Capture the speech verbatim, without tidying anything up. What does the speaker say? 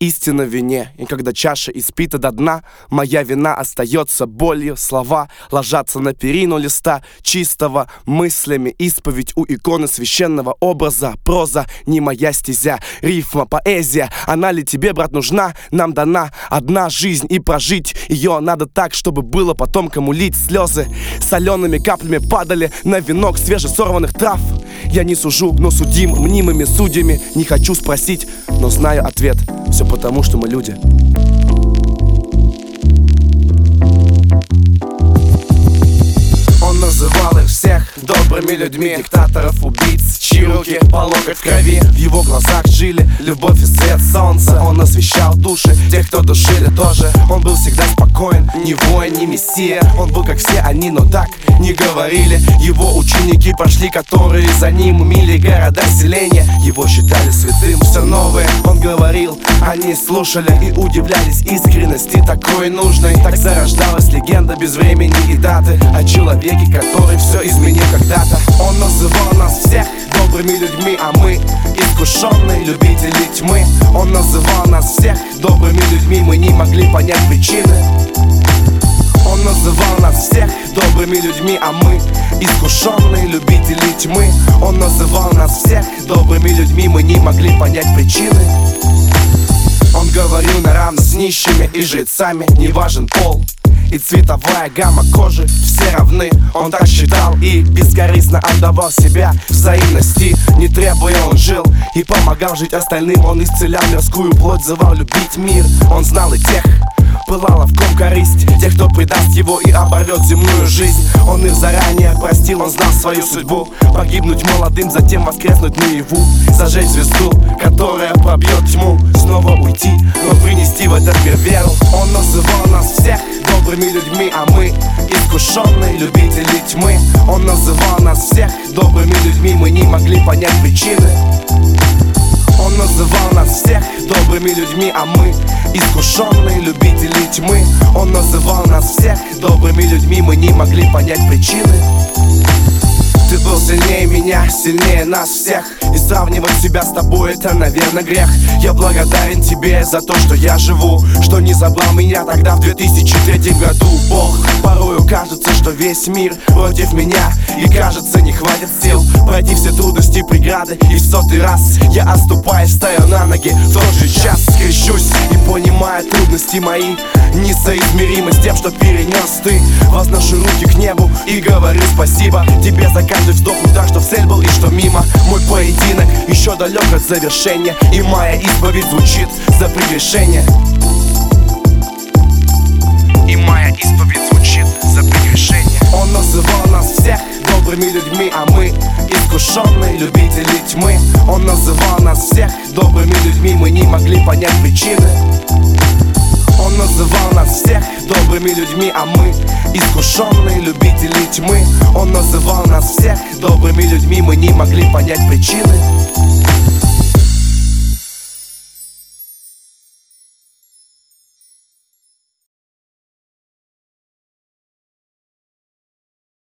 истина в вине. И когда чаша испита до дна, моя вина остается болью. Слова ложатся на перину листа чистого, мыслями исповедь у иконы священного образа. Проза не моя стезя, рифма, поэзия. Она ли тебе, брат, нужна? Нам дана одна жизнь, и прожить ее надо так, чтобы было потом кому лить. Слезы солеными каплями падали на венок свежесорванных трав. Я не сужу, но судим мнимыми судьями. Не хочу спросить, но знаю ответ. Все потому, что мы люди. Он называл их всех добрыми людьми, диктаторов, убийц, чьи руки по локоть в крови. В его глазах жили любовь и свет солнца. Он освещал души тех, кто душили тоже. Он был всегда спокоен, не воин, не мессия. Он был как все они, но так не говорили. Его ученики прошли, которые за ним мили города, селения. Его считали святым, все новое он говорил. Они слушали и удивлялись искренности такой нужной. Так зарождалась легенда без времени и даты о человеке, который все изменил когда-то. Он называл нас всех добрыми людьми, а мы искушенные любители тьмы. Он называл нас всех добрыми людьми, мы не могли понять причины. Он называл нас всех добрыми людьми, а мы искушенные любители тьмы. Он называл нас всех добрыми людьми, мы не могли понять причины. Он говорил наравно с нищими и жрецами, не важен пол и цветовая гамма кожи, все равны. Он так считал и бескорыстно отдавал себя взаимности. Не требуя, он жил и помогал жить остальным. Он исцелял мирскую плоть, звал любить мир. Он знал и тех, пылала в ком корысть, тех, кто предаст его и оборвет земную жизнь. Он их заранее простил, он знал свою судьбу. Погибнуть молодым, затем воскреснуть наяву. Зажечь звезду, которая пробьет тьму. Снова уйти, но принести в этот мир веру. Он называл нас всех добрыми людьми, а мы искушенные любители тьмы. Он называл нас всех добрыми людьми, мы не могли понять причины. Он называл нас всех добрыми людьми, а мы искушенные любители тьмы. Он называл нас всех добрыми людьми, мы не могли понять причины. Ты был сильнее меня, сильнее нас всех. И сравнивать себя с тобой — это, наверное, грех. Я благодарен тебе за то, что я живу, что не забрал меня тогда в две тысячи третьем году. Бог, порою кажется, что весь мир против меня, и кажется, не хватит сил пройти все трудности, преграды. И в сотый раз я оступаюсь, стою на ноги. В тот же час скрещусь и понимаю трудности мои несоизмеримы с тем, что перенес ты. Возношу руки к небу и говорю спасибо тебе за каждый вздох, удар, что в цель был и что мимо. Мой поединок еще далек от завершения, и моя исповедь звучит за прегрешение. И моя исповедь звучит за прегрешение. Он называл нас всех добрыми людьми, а мы искушенные любители тьмы. Он называл нас всех добрыми людьми, мы не могли понять причины. Он называл нас всех добрыми людьми, а мы искушенные любители тьмы. Он называл нас всех добрыми людьми, мы не могли понять причины.